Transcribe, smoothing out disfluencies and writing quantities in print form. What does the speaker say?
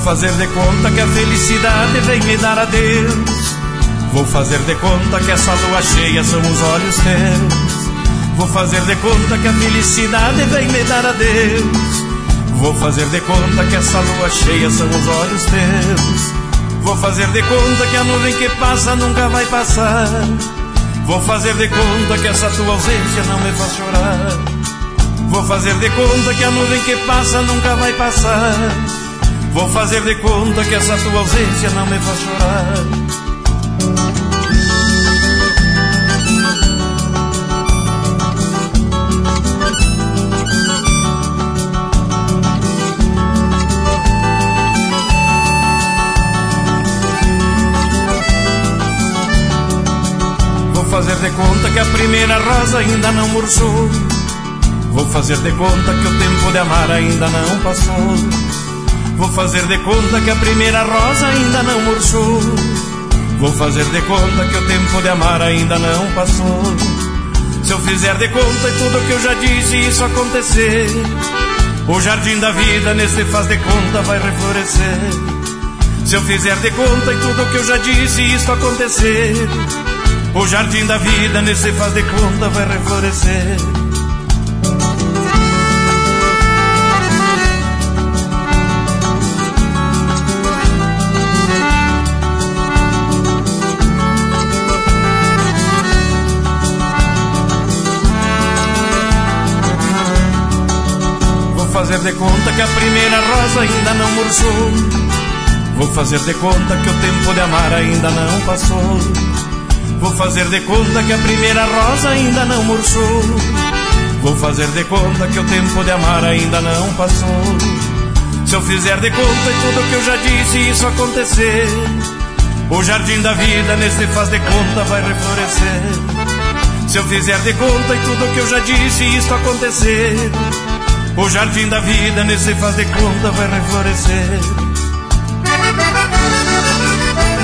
fazer de conta que a felicidade vem me dar adeus. Vou fazer de conta que essa lua cheia são os olhos teus. Vou fazer de conta que a felicidade vem me dar adeus. Vou fazer de conta que essa lua cheia são os olhos teus. Vou fazer de conta que a nuvem que passa nunca vai passar. Vou fazer de conta que essa tua ausência não me faz chorar. Vou fazer de conta que a nuvem que passa nunca vai passar. Vou fazer de conta que essa tua ausência não me faz chorar. Vou fazer de conta que a primeira rosa ainda não murchou. Vou fazer de conta que o tempo de amar ainda não passou. Vou fazer de conta que a primeira rosa ainda não murchou. Vou fazer de conta que o tempo de amar ainda não passou. Se eu fizer de conta e tudo que eu já disse isso acontecer, o jardim da vida nesse faz de conta vai reflorescer. Se eu fizer de conta e tudo que eu já disse isso acontecer, o jardim da vida nesse faz de conta vai reflorescer. Vou fazer de conta que a primeira rosa ainda não murchou. Vou fazer de conta que o tempo de amar ainda não passou. Vou fazer de conta que a primeira rosa ainda não murchou. Vou fazer de conta que o tempo de amar ainda não passou. Se eu fizer de conta e tudo que eu já disse isso acontecer, o jardim da vida nesse faz de conta vai reflorescer. Se eu fizer de conta e tudo que eu já disse isso acontecer, o jardim da vida nesse faz de conta vai reflorescer.